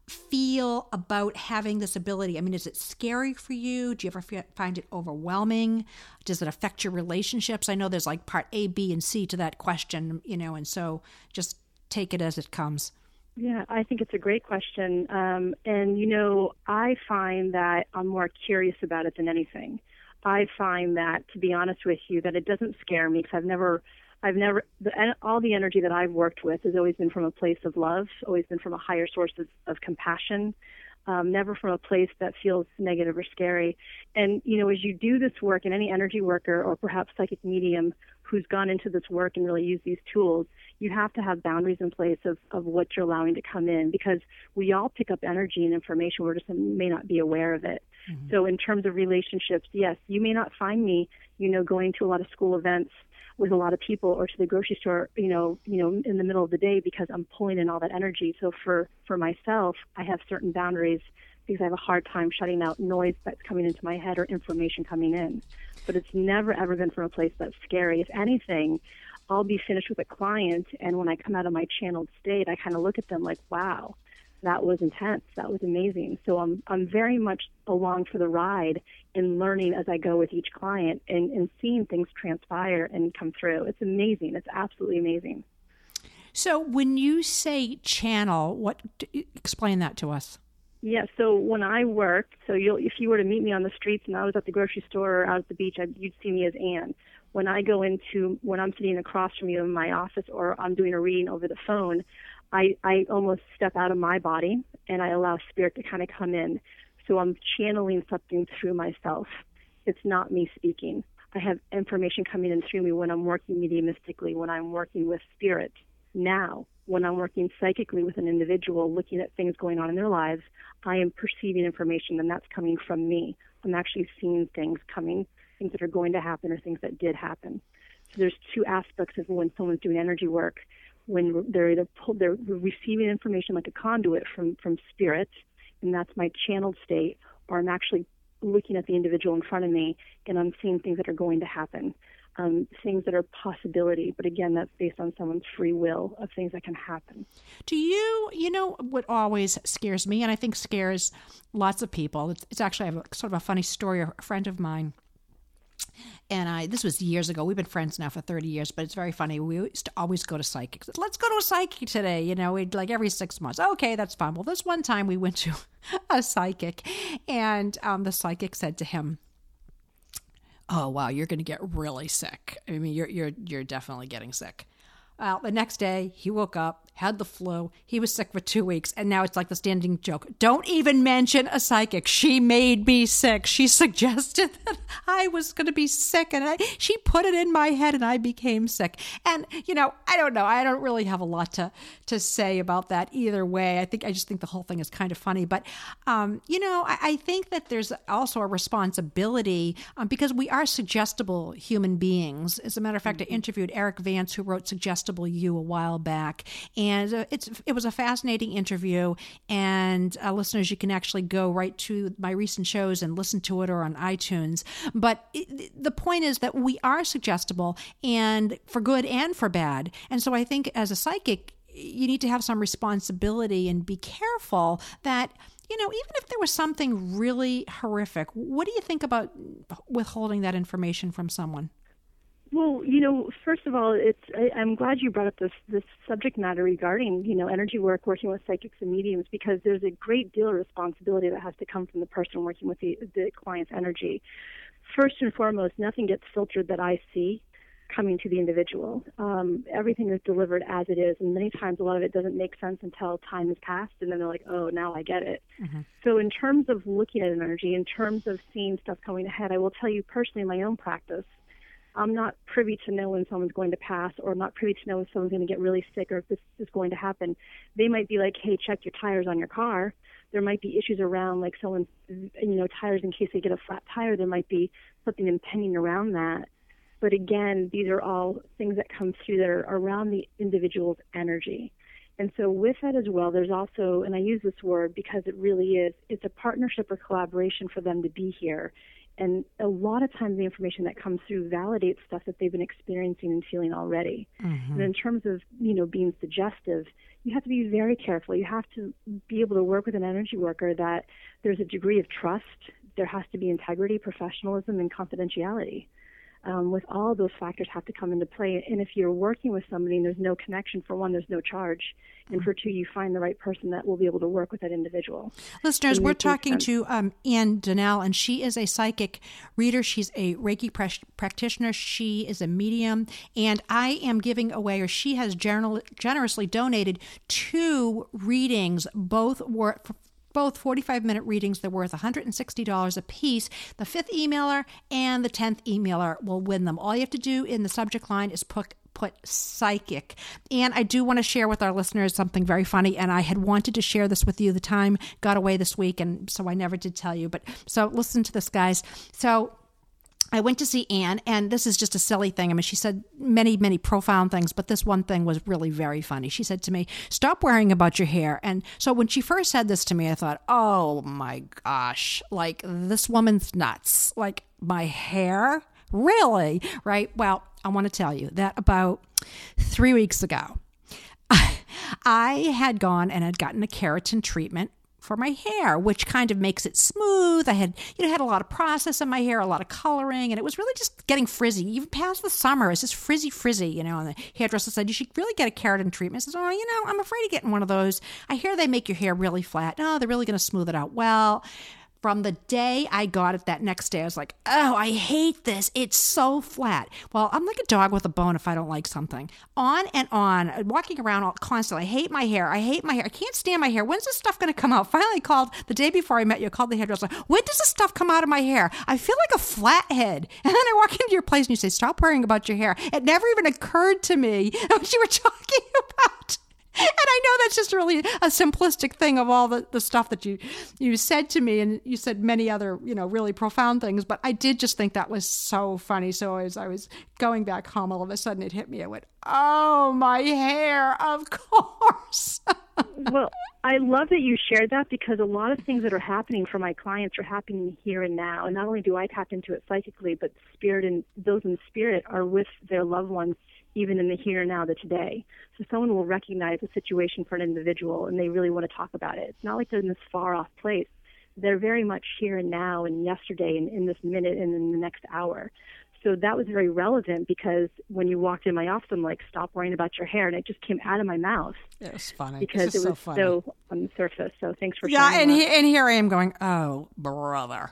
feel about having this ability? I mean, is it scary for you? Do you ever f- find it overwhelming? Does it affect your relationships? I know there's like part A, B, and C to that question, you know, and so just take it as it comes. Yeah, I think it's a great question. Um, and, you know, I find that I'm more curious about it than anything. I find that, to be honest with you, that it doesn't scare me because I've never I've never, the, all the energy that I've worked with has always been from a place of love, always been from a higher source of, of compassion, um, never from a place that feels negative or scary. And, you know, as you do this work, and any energy worker or perhaps psychic medium who's gone into this work and really used these tools, you have to have boundaries in place of, of what you're allowing to come in, because we all pick up energy and information. We just may not be aware of it. Mm-hmm. So in terms of relationships, yes, you may not find me, you know, going to a lot of school events with a lot of people or to the grocery store, you know, you know, in the middle of the day, because I'm pulling in all that energy. So for, for myself, I have certain boundaries because I have a hard time shutting out noise that's coming into my head or information coming in. But it's never, ever been from a place that's scary. If anything, I'll be finished with a client, and when I come out of my channeled state, I kind of look at them like, wow, that was intense. That was amazing. So I'm I'm very much along for the ride in learning as I go with each client and, and seeing things transpire and come through. It's amazing. It's absolutely amazing. So when you say channel, what explain that to us? Yeah, so when I work, so you'll, if you were to meet me on the streets and I was at the grocery store or out at the beach, I'd, you'd see me as Ann. When I go into, when I'm sitting across from you in my office or I'm doing a reading over the phone, I, I almost step out of my body and I allow spirit to kind of come in. So I'm channeling something through myself. It's not me speaking. I have information coming in through me when I'm working mediumistically, when I'm working with spirit. Now, when I'm working psychically with an individual, looking at things going on in their lives, I am perceiving information, and that's coming from me. I'm actually seeing things coming, things that are going to happen or things that did happen. So there's two aspects of when someone's doing energy work. When they're either pulled, they're receiving information like a conduit from, from spirit, and that's my channeled state, or I'm actually looking at the individual in front of me, and I'm seeing things that are going to happen. Um, things that are possibility, but again, that's based on someone's free will of things that can happen. Do you, you know, what always scares me, and I think scares lots of people, it's, it's actually, I have a, sort of a funny story. A friend of mine, and I, this was years ago, we've been friends now for thirty years, but it's very funny. We used to always go to psychics. Let's go to a psychic today, you know, we'd like every six months. Okay, that's fine. Well, this one time we went to a psychic, and um, the psychic said to him, "Oh, wow, you're going to get really sick. I mean, you're you're you're definitely getting sick." Well, the next day, he woke up, had the flu. He was sick for two weeks, and now it's like the standing joke. Don't even mention a psychic. She made me sick. She suggested that I was going to be sick, and I, she put it in my head, and I became sick. And, you know, I don't know. I don't really have a lot to, to say about that either way. I think I just think the whole thing is kind of funny. But, um, you know, I, I think that there's also a responsibility um, because we are suggestible human beings. As a matter of fact, I interviewed Eric Vance, who wrote Suggestible Suggestible You a while back, and uh, it's it was a fascinating interview. And uh, listeners, you can actually go right to my recent shows and listen to it, or on iTunes. But it, the point is that we are suggestible, and for good and for bad. And so I think as a psychic, you need to have some responsibility and be careful that, you know, even if there was something really horrific, what do you think about withholding that information from someone? Well, you know, first of all, it's I, I'm glad you brought up this this subject matter regarding, you know, energy work, working with psychics and mediums, because there's a great deal of responsibility that has to come from the person working with the, the client's energy. First and foremost, nothing gets filtered that I see coming to the individual. Um, everything is delivered as it is, and many times a lot of it doesn't make sense until time has passed, and then they're like, oh, now I get it. Mm-hmm. So in terms of looking at an energy, in terms of seeing stuff coming ahead, I will tell you personally in my own practice, I'm not privy to know when someone's going to pass, or I'm not privy to know if someone's going to get really sick, or if this is going to happen. They might be like, hey, check your tires on your car. There might be issues around, like someone's, you know, tires in case they get a flat tire. There might be something impending around that. But again, these are all things that come through that are around the individual's energy. And so with that as well, there's also, and I use this word because it really is, it's a partnership or collaboration for them to be here. And a lot of times the information that comes through validates stuff that they've been experiencing and feeling already. Mm-hmm. And in terms of, you know, being suggestive, you have to be very careful. You have to be able to work with an energy worker that there's a degree of trust. There has to be integrity, professionalism, and confidentiality. Um, with all those factors have to come into play. And if you're working with somebody and there's no connection, for one, there's no charge. And for two, you find the right person that will be able to work with that individual. Listeners, we're talking sense. to um, Ann Donnell, and she is a psychic reader. She's a Reiki pr- practitioner. She is a medium. And I am giving away, or she has general, generously donated two readings, both were both forty-five minute readings. They're worth one hundred sixty dollars a piece. The fifth emailer and the tenth emailer will win them. All you have to do in the subject line is put put psychic. And I do want to share with our listeners something very funny, and I had wanted to share this with you. The time got away this week, and so I never did tell you. But so listen to this, guys. So I went to see Anne, and this is just a silly thing. I mean, she said many, many profound things, but this one thing was really very funny. She said to me, stop worrying about your hair. And so when she first said this to me, I thought, oh my gosh, like this woman's nuts. Like my hair? Really? Right? Well, I want to tell you that about three weeks ago, I had gone and had gotten a keratin treatment for my hair, which kind of makes it smooth. I had, you know, had a lot of process in my hair, a lot of coloring, and it was really just getting frizzy. Even past the summer, it's just frizzy, frizzy, you know, and the hairdresser said, you should really get a keratin treatment. I said, oh, you know, I'm afraid of getting one of those. I hear they make your hair really flat. No, they're really going to smooth it out. Well, from the day I got it that next day, I was like, oh, I hate this. It's so flat. Well, I'm like a dog with a bone if I don't like something. On and on, walking around all, constantly. I hate my hair. I hate my hair. I can't stand my hair. When's this stuff going to come out? Finally called the day before I met you, I called the hairdresser. When does this stuff come out of my hair? I feel like a flathead. And then I walk into your place and you say, stop worrying about your hair. It never even occurred to me what you were talking about. And I know that's just really a simplistic thing of all the, the stuff that you, you said to me, and you said many other, you know, really profound things, but I did just think that was so funny. So as I was going back home, all of a sudden it hit me. I went, oh, my hair, of course. Well, I love that you shared that, because a lot of things that are happening for my clients are happening here and now. And not only do I tap into it psychically, but spirit and those in spirit are with their loved ones even in the here and now, the today. So someone will recognize a situation for an individual and they really want to talk about it. It's not like they're in this far off place. They're very much here and now and yesterday and in this minute and in the next hour. So that was very relevant, because when you walked in my office, I'm like, stop worrying about your hair. And it just came out of my mouth. It was funny. Because it was so, funny. so on the surface. So thanks for yeah, sharing and, that. He, and here I am going, oh, brother.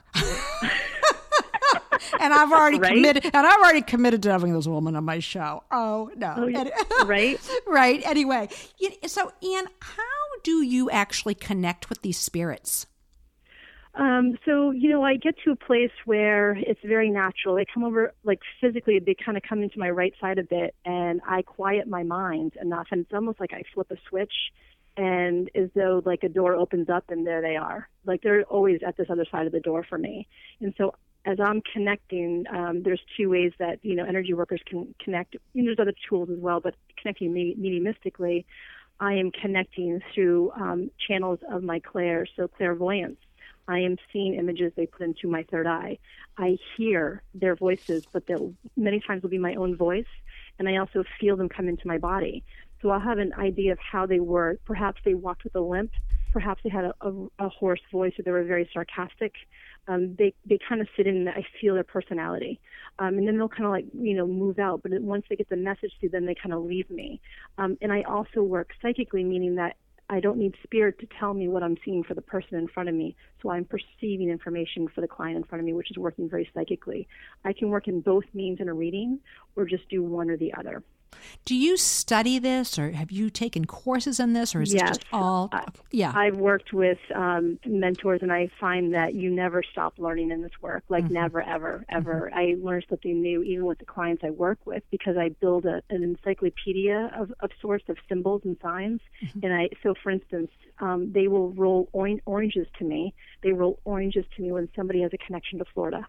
And I've already right? committed, and I've already committed to having this woman on my show. Oh no! Oh, yeah. Right, right. Anyway, so Anne, how do you actually connect with these spirits? Um, so you know, I get to a place where it's very natural. They come over, like physically, they kind of come into my right side a bit, and I quiet my mind enough, and it's almost like I flip a switch. And as though like a door opens up and there they are. Like they're always at this other side of the door for me. And so as I'm connecting, um, there's two ways that, you know, energy workers can connect. And there's other tools as well, but connecting me- mediumistically, I am connecting through um, channels of my clair, so clairvoyance. I am seeing images they put into my third eye. I hear their voices, but they'll many times will be my own voice, and I also feel them come into my body. So I'll have an idea of how they were. Perhaps they walked with a limp. Perhaps they had a, a, a hoarse voice, or they were very sarcastic. Um, they they kind of sit in, and I feel their personality. Um, and then they'll kind of like, you know, move out. But once they get the message through, then they kind of leave me. Um, and I also work psychically, meaning that I don't need spirit to tell me what I'm seeing for the person in front of me. So I'm perceiving information for the client in front of me, which is working very psychically. I can work in both means in a reading, or just do one or the other. Do you study this, or have you taken courses in this, or is yes. it just all? I, yeah, I've worked with um, mentors, and I find that you never stop learning in this work. Like mm-hmm. never, ever, ever. Mm-hmm. I learn something new, even with the clients I work with, because I build a, an encyclopedia of, of sorts of symbols and signs. Mm-hmm. And I, so, for instance, um, they will roll or- oranges to me. They roll oranges to me when somebody has a connection to Florida.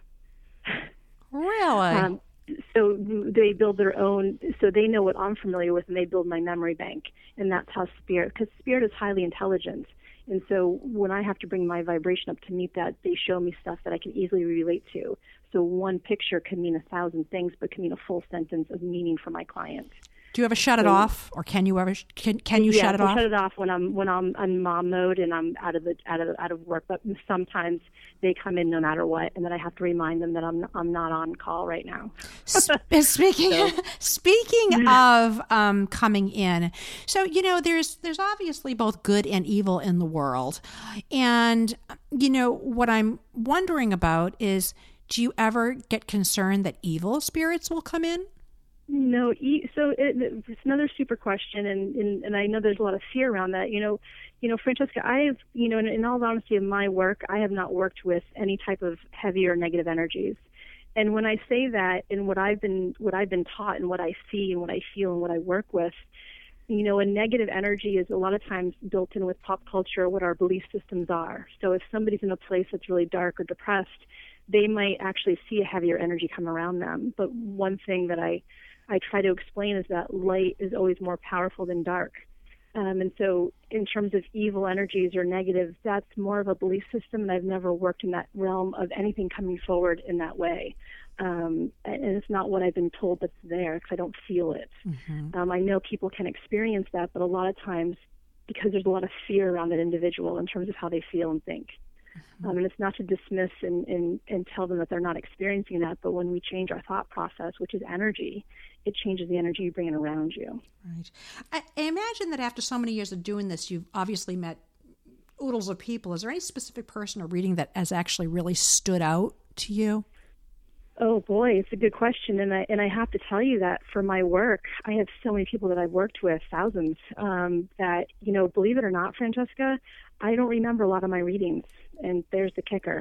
Really? Um, So they build their own, so they know what I'm familiar with, and they build my memory bank. And that's how spirit, because spirit is highly intelligent. And so when I have to bring my vibration up to meet that, they show me stuff that I can easily relate to. So one picture can mean a thousand things, but can mean a full sentence of meaning for my client. Do you ever shut it so, off, or can you ever can can you yeah, shut it I off? shut it off when I'm when I'm in mom mode and I'm out of the out of out of work. But sometimes they come in no matter what, and then I have to remind them that I'm I'm not on call right now. Speaking so. speaking of um, coming in, so you know there's there's obviously both good and evil in the world, and you know what I'm wondering about is, do you ever get concerned that evil spirits will come in? No, so it, it's another super question, and, and and I know there's a lot of fear around that. You know, you know, Francesca, I have, you know, in, in all honesty of my work, I have not worked with any type of heavy or negative energies. And when I say that, and what I've been what I've been taught, and what I see, and what I feel, and what I work with, you know, a negative energy is a lot of times built in with pop culture, what our belief systems are. So if somebody's in a place that's really dark or depressed, they might actually see a heavier energy come around them. But one thing that I I try to explain is that light is always more powerful than dark. Um, and so in terms of evil energies or negative, that's more of a belief system, and I've never worked in that realm of anything coming forward in that way. Um, and it's not what I've been told that's there, because I don't feel it. Mm-hmm. Um, I know people can experience that, but a lot of times, because there's a lot of fear around that individual in terms of how they feel and think. Mm-hmm. Um, and it's not to dismiss and, and, and tell them that they're not experiencing that, but when we change our thought process, which is energy, it changes the energy you bring in around you. Right. I, I imagine that after so many years of doing this, you've obviously met oodles of people. Is there any specific person or reading that has actually really stood out to you? Oh boy, it's a good question, and I and I have to tell you that for my work, I have so many people that I've worked with, thousands, um, that, you know, believe it or not, Francesca, I don't remember a lot of my readings, and there's the kicker.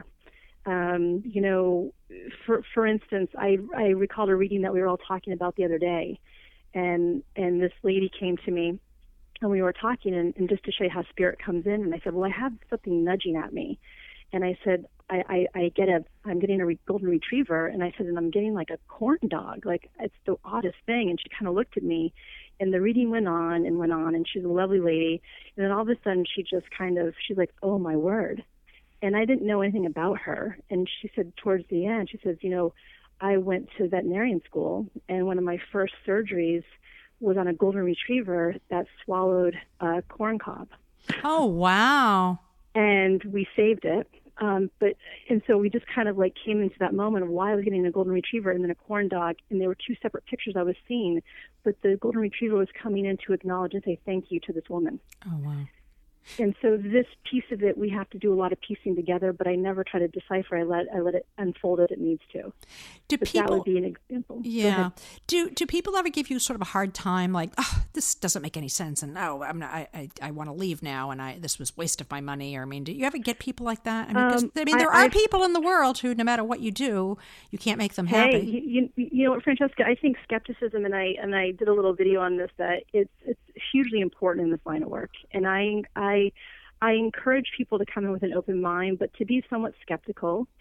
Um, you know, for for instance, I I recalled a reading that we were all talking about the other day, and and this lady came to me, and we were talking, and, and just to show you how spirit comes in, and I said, well, I have something nudging at me, and I said, I, I, I get a, I'm getting a re- golden retriever, and I said, and I'm getting like a corn dog, like it's the oddest thing, and she kind of looked at me, and the reading went on and went on, and she's a lovely lady, and then all of a sudden she just kind of, she's like, oh my word. And I didn't know anything about her. And she said towards the end, she says, you know, I went to veterinarian school, and one of my first surgeries was on a golden retriever that swallowed a corn cob. Oh, wow. And we saved it. Um, but and so we just kind of like came into that moment of why I was getting a golden retriever and then a corn dog, and there were two separate pictures I was seeing, but the golden retriever was coming in to acknowledge and say thank you to this woman. Oh, wow. And so this piece of it, we have to do a lot of piecing together, but I never try to decipher. I let I let it unfold as it needs to. Do but people, that would be an example. Yeah. Do do people ever give you sort of a hard time, like, oh, this doesn't make any sense, and oh, I'm not, I I, I want to leave now, and I this was waste of my money, or I mean, do you ever get people like that? I mean, 'cause, um, I mean, there I, are I've, people in the world who, no matter what you do, you can't make them hey, happy. you, you, you know what, Francesca? I think skepticism, and I and I did a little video on this, that it's it's hugely important in this line of work, and I I. I encourage people to come in with an open mind, but to be somewhat skeptical,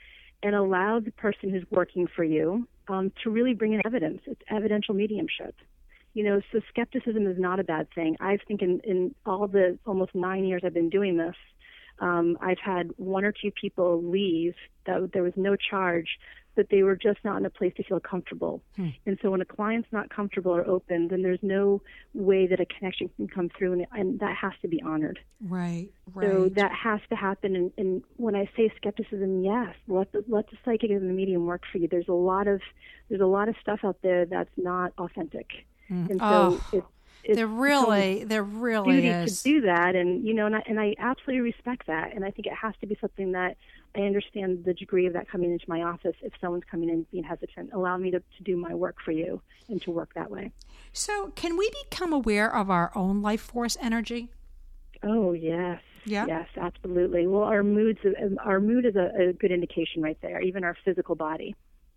and allow the person who's working for you um, to really bring in evidence. It's evidential mediumship. You know, so skepticism is not a bad thing. I think in, in all the almost nine years I've been doing this, um, I've had one or two people leave that there was no charge, but they were just not in a place to feel comfortable. Hmm. And so when a client's not comfortable or open, then there's no way that a connection can come through, and, and that has to be honored. Right, right. So that has to happen. And, and when I say skepticism, yes, let the, let the psychic and the medium work for you. There's a lot of there's a lot of stuff out there that's not authentic. Mm. And so oh, it, it's there really, there really duty is. to do that, and you know, and I, and I absolutely respect that, and I think it has to be something that I understand the degree of that coming into my office. If someone's coming in being hesitant, allow me to, to do my work for you and to work that way. So, can we become aware of our own life force energy? Oh yes, yeah, yes, absolutely. Well, our moods, our mood is a, a good indication right there. Even our physical body.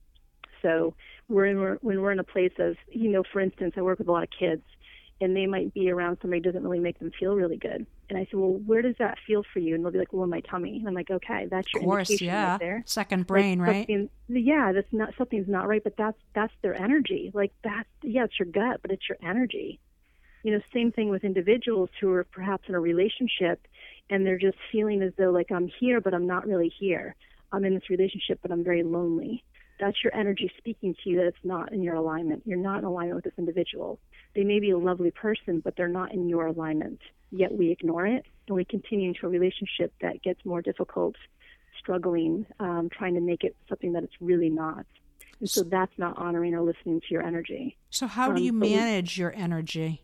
So we're in, we're, when we're in a place of, you know, for instance, I work with a lot of kids, and they might be around somebody who doesn't really make them feel really good. And I say, well, where does that feel for you? And they'll be like, well, in my tummy. And I'm like, okay, that's your of course, indication yeah. right there. Second brain, like, right? Yeah, that's not something's not right, but that's that's their energy. Like that's yeah, it's your gut, but it's your energy. You know, same thing with individuals who are perhaps in a relationship, and they're just feeling as though like I'm here, but I'm not really here. I'm in this relationship, but I'm very lonely. That's your energy speaking to you that it's not in your alignment. You're not in alignment with this individual. They may be a lovely person, but they're not in your alignment. Yet we ignore it, and we continue into a relationship that gets more difficult, struggling, um, trying to make it something that it's really not. And so that's not honoring or listening to your energy. So how do you um, manage we, your energy?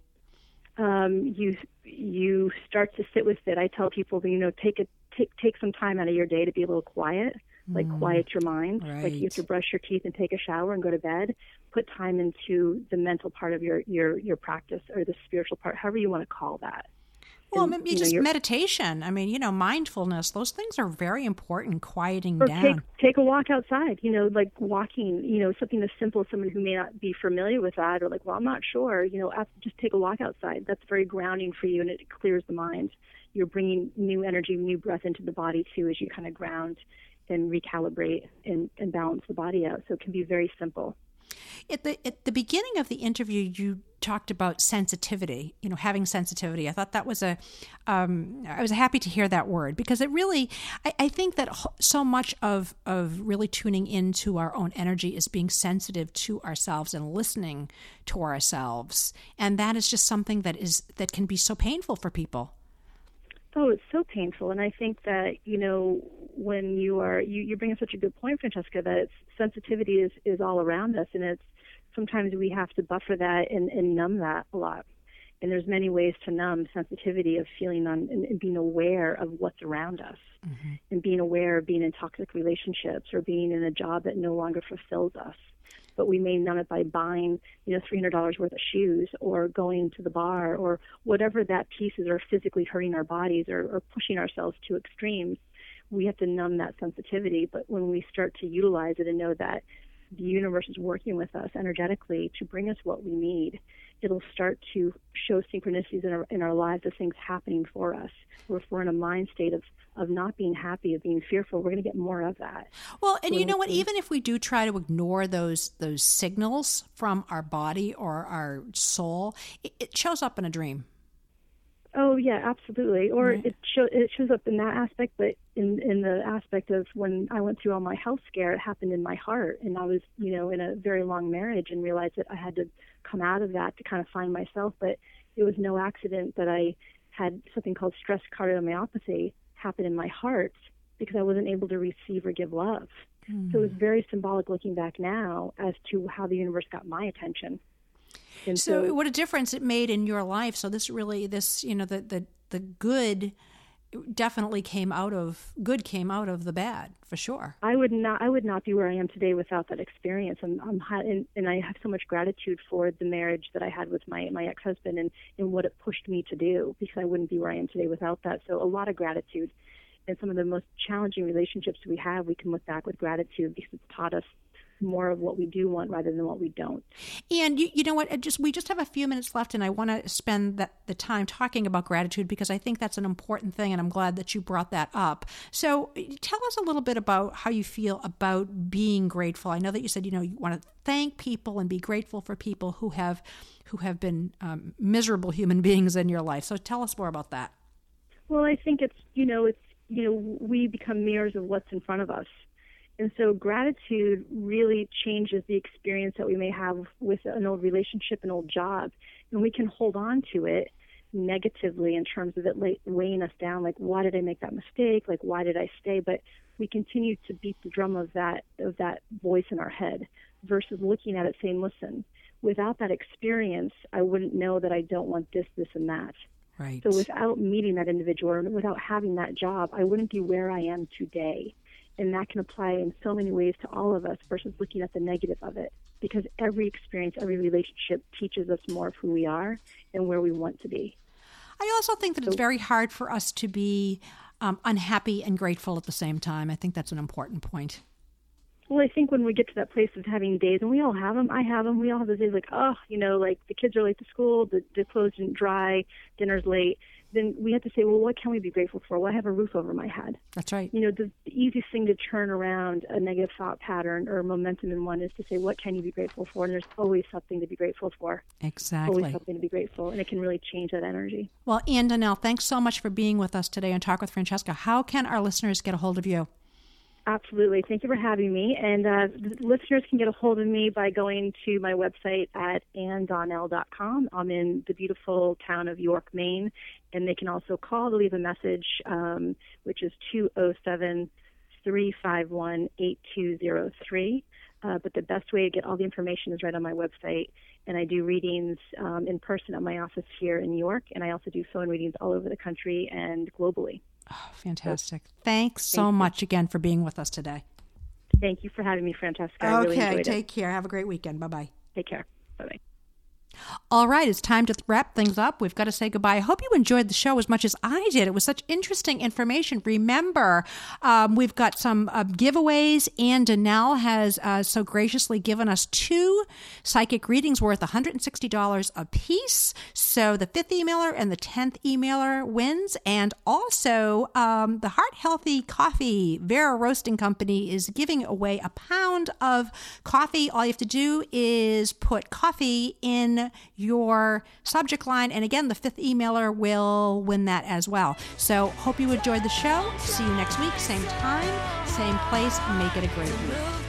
Um, you you start to sit with it. I tell people, you know, take a take take some time out of your day to be a little quiet. Like mm, quiet your mind, right. Like you have to brush your teeth and take a shower and go to bed. Put time into the mental part of your, your, your practice, or the spiritual part, however you want to call that. Well, and, maybe you just know, meditation. I mean, you know, mindfulness, those things are very important, quieting or down. Take, take a walk outside, you know, like walking, you know, something as simple as someone who may not be familiar with that, or like, well, I'm not sure, you know, just take a walk outside. That's very grounding for you, and it clears the mind. You're bringing new energy, new breath into the body, too, as you kind of ground and recalibrate and, and balance the body out. So it can be very simple. At the at the beginning of the interview, you talked about sensitivity, you know, having sensitivity. I thought that was a, um, I was happy to hear that word, because it really, I, I think that so much of, of really tuning into our own energy is being sensitive to ourselves and listening to ourselves. And that is just something that is, that can be so painful for people. Oh, it's so painful. And I think that, you know, when you are, you, you bring up such a good point, Francesca, that it's, sensitivity is, is all around us. And it's, sometimes we have to buffer that and, and numb that a lot. And there's many ways to numb sensitivity of feeling on and, and being aware of what's around us, mm-hmm. and being aware of being in toxic relationships or being in a job that no longer fulfills us. But we may numb it by buying, you know, three hundred dollars worth of shoes, or going to the bar, or whatever that piece is, or physically hurting our bodies, or, or pushing ourselves to extremes. We have to numb that sensitivity. But when we start to utilize it and know that the universe is working with us energetically to bring us what we need, it'll start to show synchronicities in our, in our lives of things happening for us. Or if we're in a mind state of, of not being happy, of being fearful, we're going to get more of that. Well, and you know what? Even if we do try to ignore those those signals from our body or our soul, it, it shows up in a dream. Oh, yeah, absolutely. Or right. it, show, it shows up in that aspect, but in, in the aspect of when I went through all my health scare, it happened in my heart. And I was, you know, in a very long marriage and realized that I had to come out of that to kind of find myself. But it was no accident that I had something called stress cardiomyopathy happen in my heart, because I wasn't able to receive or give love. Mm. So it was very symbolic looking back now as to how the universe got my attention. And so, so what a difference it made in your life. So this really, this, you know, the, the, the good definitely came out of, good came out of the bad, for sure. I would not, I would not be where I am today without that experience. And I'm, and, and I have so much gratitude for the marriage that I had with my, my ex-husband, and, and what it pushed me to do, because I wouldn't be where I am today without that. So a lot of gratitude. And some of the most challenging relationships we have, we can look back with gratitude, because it's taught us more of what we do want rather than what we don't. And you, you know what? Just we just have a few minutes left, and I want to spend that, the time talking about gratitude because I think that's an important thing, and I'm glad that you brought that up. So tell us a little bit about how you feel about being grateful. I know that you said, you know, you want to thank people and be grateful for people who have who have been um, miserable human beings in your life. So tell us more about that. Well, I think it's, you know, it's, you know, we become mirrors of what's in front of us. And so gratitude really changes the experience that we may have with an old relationship, an old job. And we can hold on to it negatively in terms of it weighing us down. Like, why did I make that mistake? Like, why did I stay? But we continue to beat the drum of that, of that voice in our head versus looking at it saying, listen, without that experience, I wouldn't know that I don't want this, this, and that. Right. So without meeting that individual or without having that job, I wouldn't be where I am today. And that can apply in so many ways to all of us versus looking at the negative of it. Because every experience, every relationship teaches us more of who we are and where we want to be. I also think that it's very hard for us to be um, unhappy and grateful at the same time. I think that's an important point. Well, I think when we get to that place of having days, and we all have them, I have them, we all have those days like, oh, you know, like the kids are late to school, the, the clothes didn't dry, dinner's late, then we have to say, well, what can we be grateful for? Well, I have a roof over my head. That's right. You know, the, the easiest thing to turn around a negative thought pattern or momentum in one is to say, what can you be grateful for? And there's always something to be grateful for. Exactly. Always something to be grateful, and it can really change that energy. Well, Ann Donnell, thanks so much for being with us today on Talk with Francesca. How can our listeners get a hold of you? Absolutely. Thank you for having me. And uh, listeners can get a hold of me by going to my website at ann donnell dot com. I'm in the beautiful town of York, Maine. And they can also call to leave a message, um, which is two oh seven, three five one, eight two oh three. Uh, but the best way to get all the information is right on my website. And I do readings um, in person at my office here in New York. And I also do phone readings all over the country and globally. Oh, fantastic. Thanks so Thank much again for being with us today. Thank you for having me, Francesca. I okay, really enjoyed take it. care. Have a great weekend. Bye-bye. Take care. Bye-bye. All right, it's time to wrap things up. We've got to say goodbye. I hope you enjoyed the show as much as I did. It was such interesting information. Remember, um, we've got some uh, giveaways. Ann Donnell has uh, so graciously given us two psychic readings worth one hundred sixty dollars a piece. So the fifth emailer and the tenth emailer wins. And also, um, the Heart Healthy Coffee, Vera Roasting Company, is giving away a pound of coffee. All you have to do is put coffee in your subject line. And again, the fifth emailer will win that as well. So hope you enjoyed the show. See you next week, same time, same place. Make it a great week.